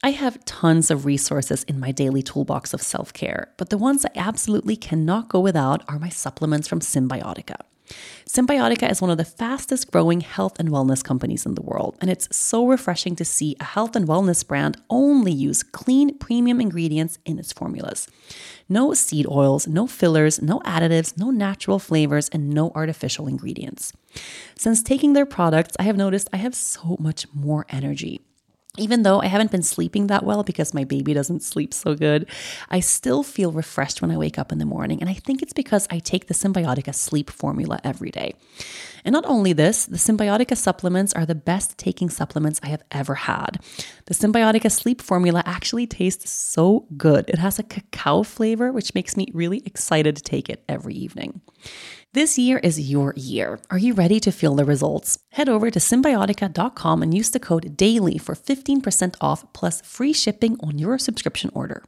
I have tons of resources in my daily toolbox of self-care, but the ones I absolutely cannot go without are my supplements from Cymbiotika. Cymbiotika is one of the fastest growing health and wellness companies in the world, and it's so refreshing to see a health and wellness brand only use clean, premium ingredients in its formulas. No seed oils, no fillers, no additives, no natural flavors, and no artificial ingredients. Since taking their products, I have noticed I have so much more energy. Even though I haven't been sleeping that well because my baby doesn't sleep so good, I still feel refreshed when I wake up in the morning. And I think it's because I take the Cymbiotika sleep formula every day. And not only this, the Cymbiotika supplements are the best taking supplements I have ever had. The Cymbiotika sleep formula actually tastes so good. It has a cacao flavor, which makes me really excited to take it every evening. This year is your year. Are you ready to feel the results? Head over to Cymbiotika.com and use the code DAILY for 15% off plus free shipping on your subscription order.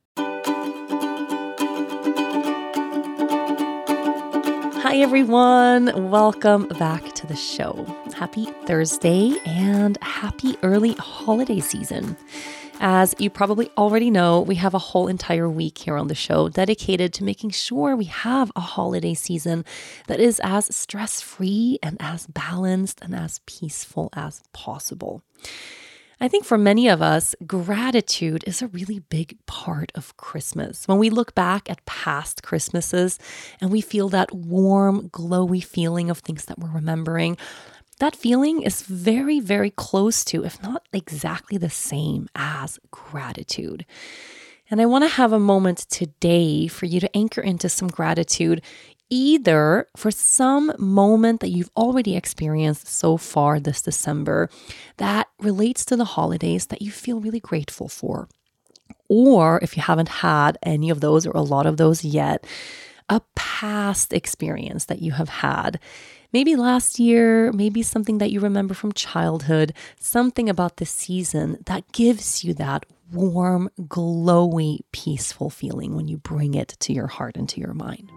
Hi everyone, welcome back to the show. Happy Thursday and happy early holiday season. As you probably already know, we have a whole entire week here on the show dedicated to making sure we have a holiday season that is as stress-free and as balanced and as peaceful as possible. I think for many of us, gratitude is a really big part of Christmas. When we look back at past Christmases and we feel that warm, glowy feeling of things that we're remembering, that feeling is very, very close to, if not exactly the same as gratitude. And I want to have a moment today for you to anchor into some gratitude, either for some moment that you've already experienced so far this December that relates to the holidays that you feel really grateful for. Or if you haven't had any of those or a lot of those yet, a past experience that you have had. Maybe last year, maybe something that you remember from childhood, something about the season that gives you that warm, glowy, peaceful feeling when you bring it to your heart and to your mind.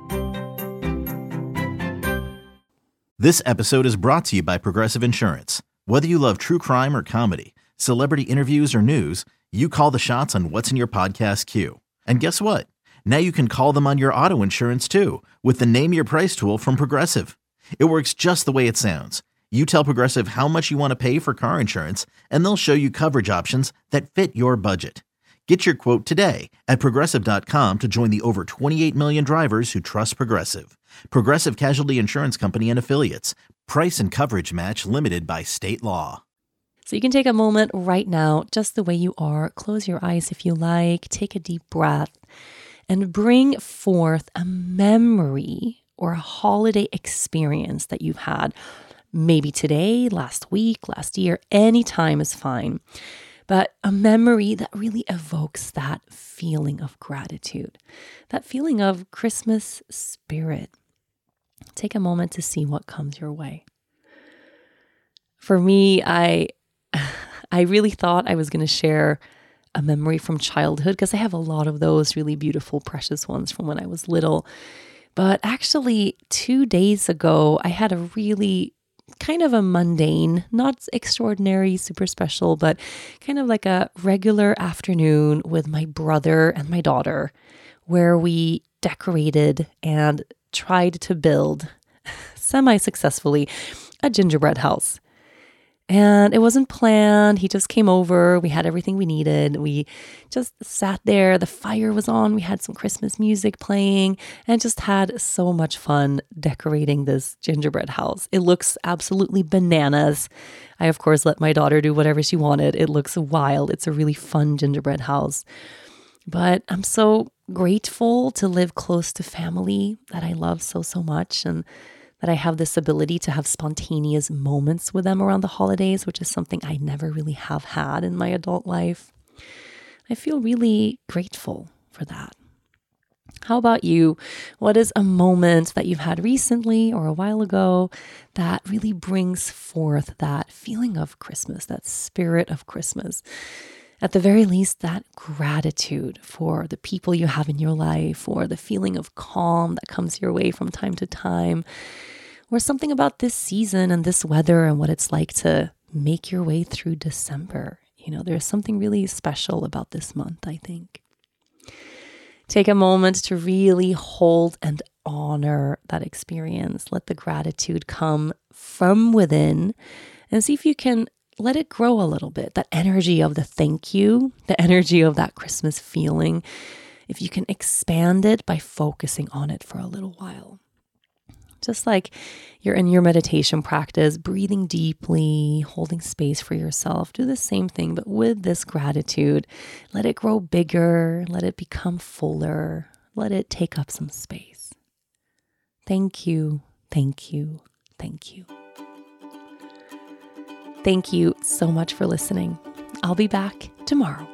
This episode is brought to you by Progressive Insurance. Whether you love true crime or comedy, celebrity interviews or news, you call the shots on what's in your podcast queue. And guess what? Now you can call them on your auto insurance too with the Name Your Price tool from Progressive. It works just the way it sounds. You tell Progressive how much you want to pay for car insurance, and they'll show you coverage options that fit your budget. Get your quote today at Progressive.com to join the over 28 million drivers who trust Progressive. Progressive Casualty Insurance Company and Affiliates. Price and coverage match limited by state law. So you can take a moment right now, just the way you are. Close your eyes if you like. Take a deep breath and bring forth a memory or a holiday experience that you've had. Maybe today, last week, last year, any time is fine. But a memory that really evokes that feeling of gratitude, that feeling of Christmas spirit. Take a moment to see what comes your way. For me, I really thought I was going to share a memory from childhood because I have a lot of those really beautiful, precious ones from when I was little. But actually, 2 days ago, I had a really kind of a mundane, not extraordinary, super special, but kind of like a regular afternoon with my brother and my daughter, where we decorated and tried to build, semi-successfully, a gingerbread house. And it wasn't planned. He just came over. We had everything we needed. We just sat there. The fire was on. We had some Christmas music playing and just had so much fun decorating this gingerbread house. It looks absolutely bananas. I, of course, let my daughter do whatever she wanted. It looks wild. It's a really fun gingerbread house. But I'm so grateful to live close to family that I love so, so much, and that I have this ability to have spontaneous moments with them around the holidays, which is something I never really have had in my adult life. I feel really grateful for that. How about you? What is a moment that you've had recently or a while ago that really brings forth that feeling of Christmas, that spirit of Christmas? At the very least, that gratitude for the people you have in your life, or the feeling of calm that comes your way from time to time, or something about this season and this weather and what it's like to make your way through December. There's something really special about this month, I think. Take a moment to really hold and honor that experience. Let the gratitude come from within and see if you can let it grow a little bit. That energy of the thank you, the energy of that Christmas feeling, if you can expand it by focusing on it for a little while. Just like you're in your meditation practice, breathing deeply, holding space for yourself, do the same thing, but with this gratitude. Let it grow bigger, let it become fuller, let it take up some space. Thank you, thank you, thank you. Thank you so much for listening. I'll be back tomorrow.